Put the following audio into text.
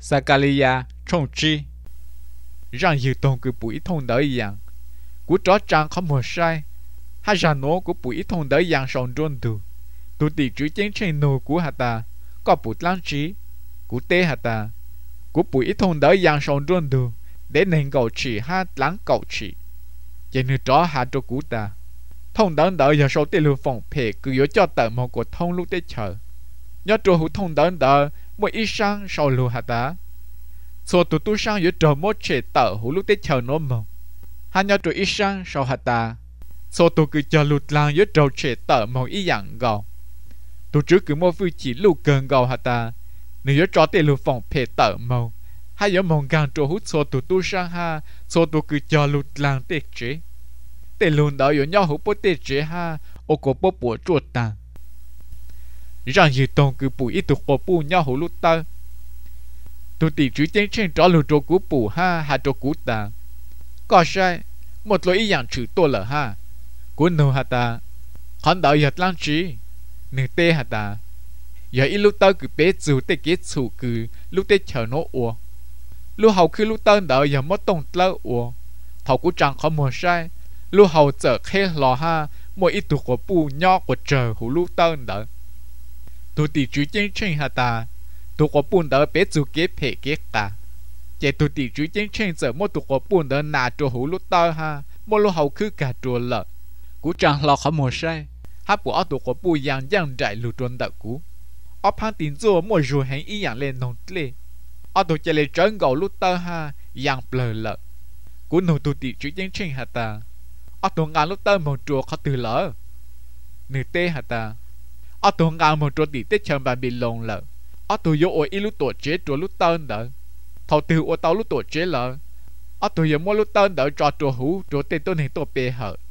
Sakalia trông chi rằng dự tông của bụi thông đỡ dạng của chó trang không một sai hay rằng nó của bụi thông đỡ dạng sống trôn tụ tỷ chữ chiến tranh nô của hà ta có bụi lãng trí của tê hà ta của bụi thông đỡ dạng sống trôn để nên cầu chỉ hát lãng cầu chỉ chỉ như chó hà cho của ta thông đỡ giờ sau tê lưu phòng phê cứ yếu cho tờ một của thông lúc tê chờ nhớ cho hữu thông đỡ mỗi ít sang sau lưu hà ta số tụ tu sang yếu trò một chế tờ hữu lúc tê chờ nó mong hai nhớ cho ít sang sau hà ta số tụ cứ chờ lụt lang yếu trò chế tờ mong ý dạng gạo tụ trước cứ một vui chỉ lưu gần gạo hà ta nếu yếu cho tê lưu phòng phê tờ mong hai yếu mong càng trò hữu số tụ tu sang ha số tụ cứ chờ lụt lang tê chế tê luôn đó yếu nhau hữu bố tê chế ha ô cổ bố bố chuột tàng rằng dự tông cứ bụi ít tục bố bù nhau hữu lúc tơ tụ tỷ chữ chiến tranh trò lù trò cú bù ha hà trò cú tàng có sai một lỗi ý dạng chữ tô lở ha cú nô hà ta hắn đạo yết lang trí nửa tê hà ta giờ ít lúc tơ cứ bé dù tê kết xù cứ lúc tê chờ nó ua lúc hậu khi lúc tơ đạo giờ mất tông lỡ ua thầu cú chẳng có một sai lúc hậu giờ khe lò ha mỗi ít tục của bù nhau của trời hữu lúc tơ đạo tụ tỷ chữ chiến tranh hà ta tụ có bùn đỡ bé dù kế phê kế cả chạy tụ tỷ chữ chiến tranh giờ mỗi tụ có bùn đỡ nà trò hữu lúc tơ ha mỗi lúc hậu cứ cả trò lợ cú chẳng lo khó một sai hát của tụ có bù yang đại lù tròn đỡ cú ở phang tiền rùa mỗi rùa hành ý yang lên nông lệ ở tụ chạy lên trấn gầu lúc tơ ha yang plờ lợ cú nô tụ tỷ chữ chiến tranh hà ta ở tụ ngàn lúc tơ một trò khó từ lỡ nửa tê hà ta ở tụ ngàn một trò tỷ tết chờ bà bị lồng lợ ở tụ yếu ôi ít lúc tổ chế trò lúc tơ đỡ thầu từ ô tao lúc tổ chế lợ ở tụ yếu mỗi lúc tơ đỡ trò trò hú trò tê tôn hình tổ bê hở